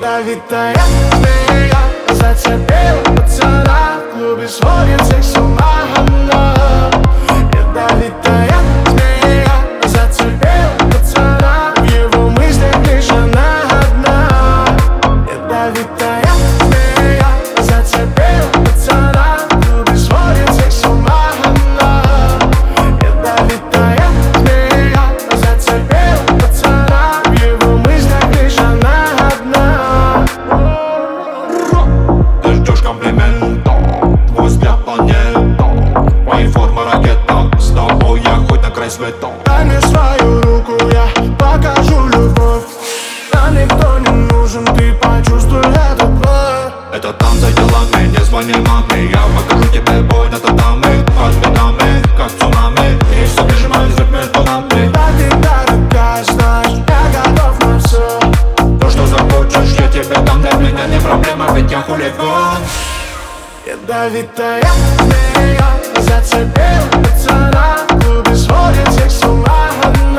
Ядовитая змея зацепила пацана, в клубе сводит всех с ума она. Ядовитая змея зацепила пацана, в его мыслях лишь она одна. Ядовитая змея зацепила пацана, в клубе сводит всех с ума она. Ядовитая змея зацепила пацана, в его мыслях лишь она одна. Ты ждешь комплимента, твой взгляд планета, мои формы ракета, с тобой я хоть на край света. Дай мне свою руку, я покажу любовь. Нам никто не нужен, ты почувствуй это вновь. Это там за делами, не звони маме, я покажу тебе бой на татами. Под спинами, как цунами, и все прижимаюсь друг между нами. Да ты дорогая, знаешь, я готов на все. То, что захочешь, я тебе дам, для меня не проблема, ведь я хулиган. Ядовитая змея зацепила пацана, в клубе сводит всех с ума она.